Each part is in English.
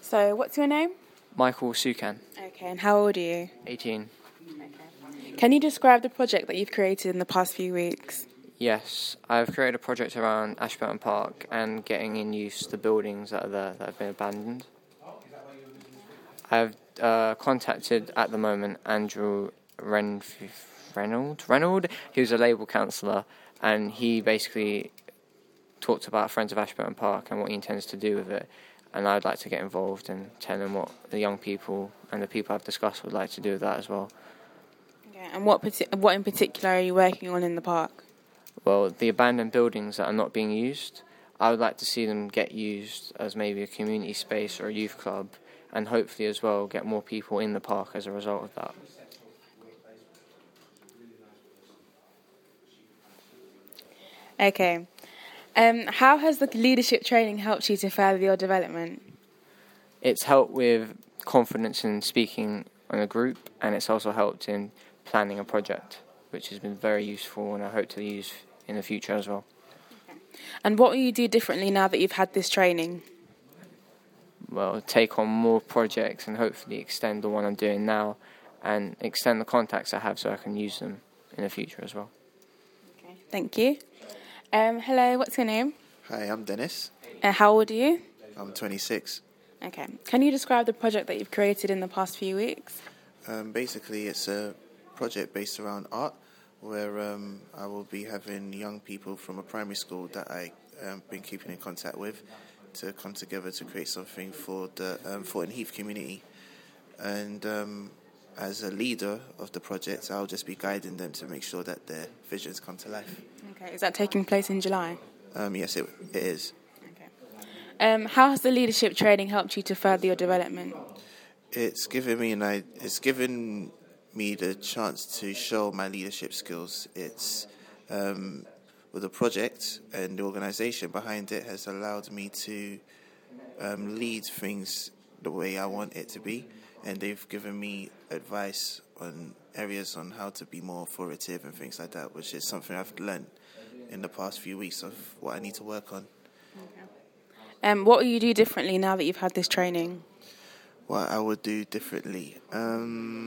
So, what's your name? Michael Sukan, Okay, and how old are you? 18. Can you describe the project that you've created in the past few weeks? Yes, I've created a project around Ashburton Park and getting in use the buildings that are there that have been abandoned. I've contacted at the moment Andrew Reynolds, who's a Labour councillor, and he basically talked about Friends of Ashburton Park and what he intends to do with it. And I'd like to get involved and tell him what the young people and the people I've discussed would like to do with that as well. Okay, and what in particular are you working on in the park? Well, the abandoned buildings that are not being used, I would like to see them get used as maybe a community space or a youth club, and hopefully as well get more people in the park as a result of that. Okay. How has the leadership training helped you to further your development? It's helped with confidence in speaking on a group, and it's also helped in planning a project, which has been very useful and I hope to use in the future as well. And what will you do differently now that you've had this training? Well, take on more projects and hopefully extend the one I'm doing now and extend the contacts I have so I can use them in the future as well. Okay, thank you. Hello, what's your name? Hi, I'm Dennis. How old are you? I'm 26. Okay. Can you describe the project that you've created in the past few weeks? Basically, it's a project based around art where I will be having young people from a primary school that I've been keeping in contact with to come together to create something for the Thornton Heath community. And as a leader of the project, I'll just be guiding them to make sure that their visions come to life. Okay. Is that taking place in July? Yes, it is. Okay. How has the leadership training helped you to further your development? It's given me the chance to show my leadership skills. It's with the project and the organisation behind it has allowed me to lead things the way I want it to be, and they've given me advice on areas on how to be more authoritative and things like that, which is something I've learned in the past few weeks of what I need to work on. Okay. What will you do differently now that you've had this training? What I would do differently? I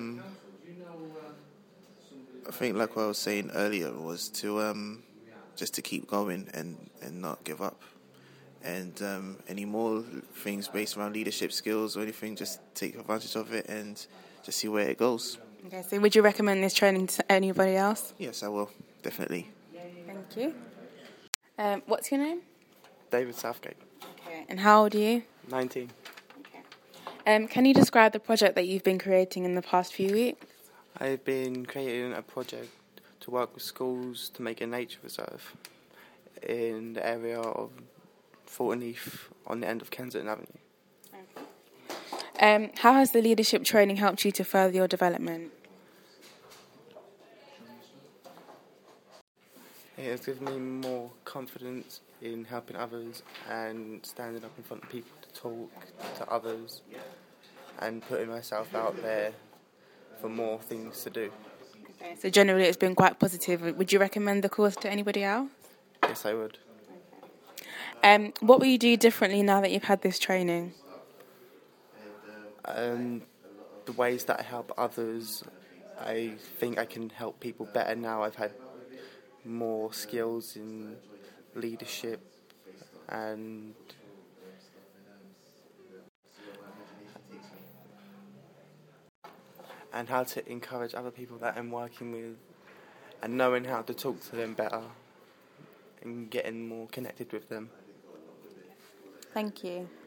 think like what I was saying earlier was to just to keep going and not give up. And any more things based around leadership skills or anything, just take advantage of it and just see where it goes. Okay, so would you recommend this training to anybody else? Yes, I will, definitely. Thank you. What's your name? David Southgate. Okay, and how old are you? 19. Okay. Can you describe the project that you've been creating in the past few weeks? I've been creating a project to work with schools to make a nature reserve in the area of Thornton Heath on the end of Kensington Avenue. How has the leadership training helped you to further your development? It has given me more confidence in helping others and standing up in front of people to talk to others and putting myself out there for more things to do. Okay, so generally it's been quite positive. Would you recommend the course to anybody else? Yes, I would. What will you do differently now that you've had this training? The ways that I help others, I think I can help people better now. I've had more skills in leadership and how to encourage other people that I'm working with and knowing how to talk to them better and getting more connected with them. Thank you.